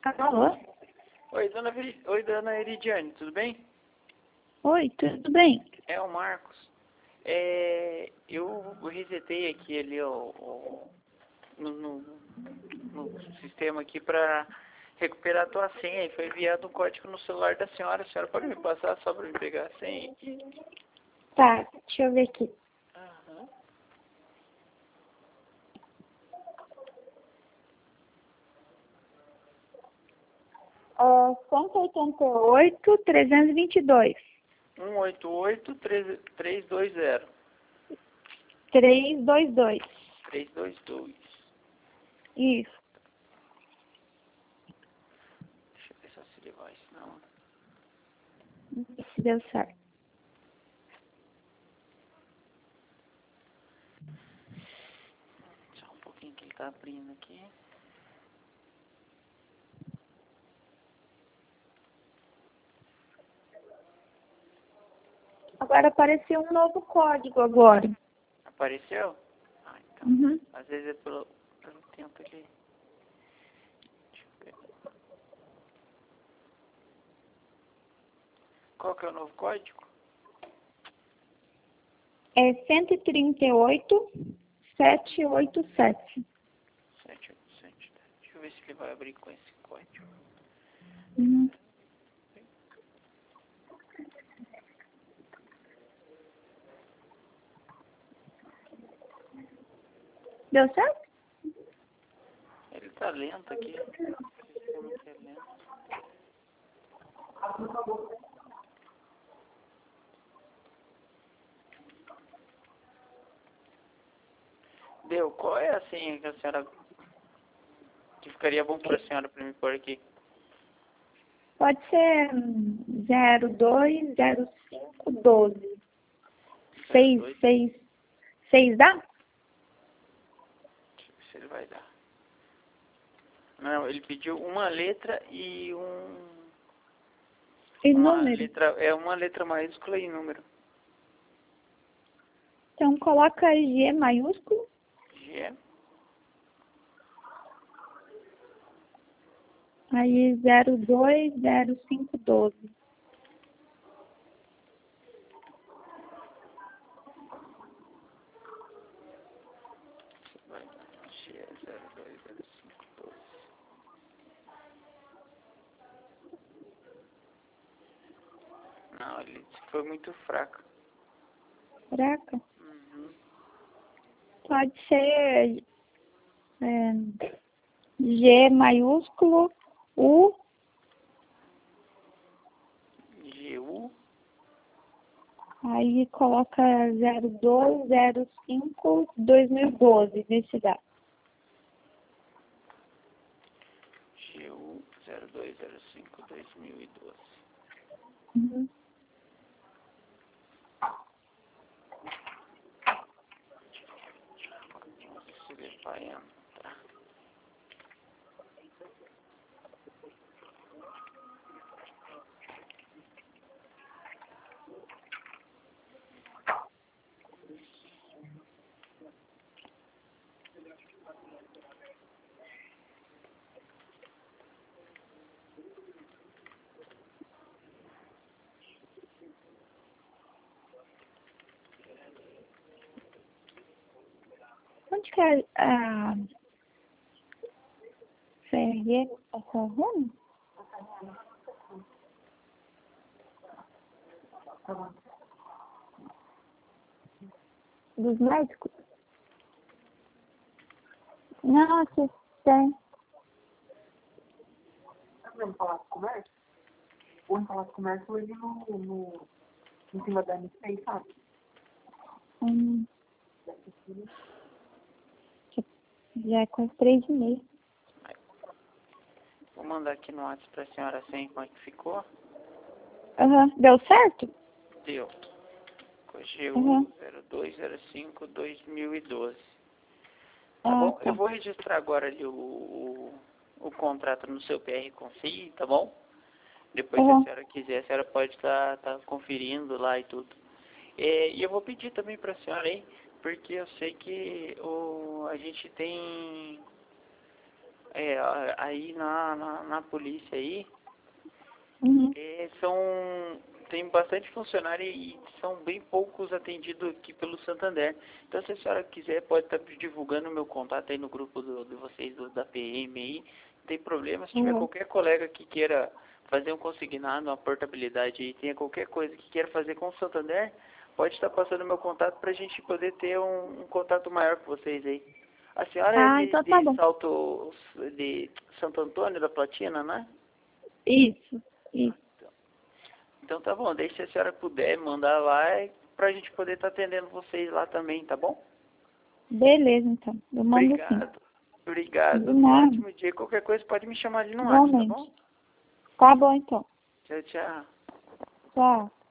Alô? Oi, dona Eridiane, tudo bem? Oi, tudo bem? É o Marcos. Eu resetei aqui ali no sistema aqui para recuperar a tua senha e foi enviado um código no celular da senhora. A senhora pode me passar só para me pegar a senha? Tá, deixa eu ver aqui. Aham. É 188-322. 188-320. 322. 322. Isso. Deixa eu ver só se ele vai, senão... Se deu certo. Só um pouquinho que ele tá abrindo aqui. Agora apareceu um novo código agora. Apareceu? Ah, então. Uhum. Às vezes é pelo tempo ele... Deixa eu ver. Qual que é o novo código? É 138-787. 787. Deixa eu ver se ele vai abrir com esse código. Uhum. Deu certo? Ele tá lento aqui. O sistema aqui é lento. Deu. Qual é a senha que a senhora... que ficaria bom para a senhora para me pôr aqui? Pode ser 020512. 02. 6 dá? Deixa eu ver se ele vai dar. Não, ele pediu uma letra e E uma número? letra... É uma letra maiúscula e número. Então coloca G maiúsculo. G. Aí 020512. Vai dar. G 020512. Não, ele disse que foi muito fraco. Fraca? Uhum. Pode ser G maiúsculo U. GU. Aí coloca 0205-2012. Vê se dá. GU 0205-2012. Uhum. Vamos ver se ele vai entrar. Onde que é a CRM? A CRM? Dos médicos? Não, aqui tem. No Palácio do Comércio? Ou no Palácio do Comércio, ele em cima da M6, sabe? Hum, já é quase 3h30. Vou mandar aqui no WhatsApp pra senhora assim como é que ficou. Aham. Deu certo? Deu. GU Uhum. 0205-2012. Tá Ah, bom? Eu tá. vou registrar agora ali o contrato no seu PR Confi, tá bom? Depois, se a Uhum. senhora quiser, a senhora pode estar conferindo lá e tudo. E eu vou pedir também para a senhora aí, porque eu sei que a gente tem Aí na polícia aí, Uhum. tem bastante funcionário e são bem poucos atendidos aqui pelo Santander. Então, se a senhora quiser, pode estar divulgando o meu contato aí no grupo de vocês, da PM aí. Não tem problema, se tiver Uhum. qualquer colega que queira fazer um consignado, uma portabilidade aí, tenha qualquer coisa que queira fazer com o Santander, pode estar passando o meu contato para a gente poder ter um contato maior com vocês aí. A senhora é Então tá bom. de Santo Antônio da Platina, né? Isso. Então tá bom, deixa se a senhora puder mandar lá pra gente poder estar atendendo vocês lá também, tá bom? Beleza, então. Eu mando sim. Obrigado. De Um nada. ótimo dia. Qualquer coisa pode me chamar ali no WhatsApp, tá bom? Igualmente. Tá bom, então. Tchau, tchau. Tchau.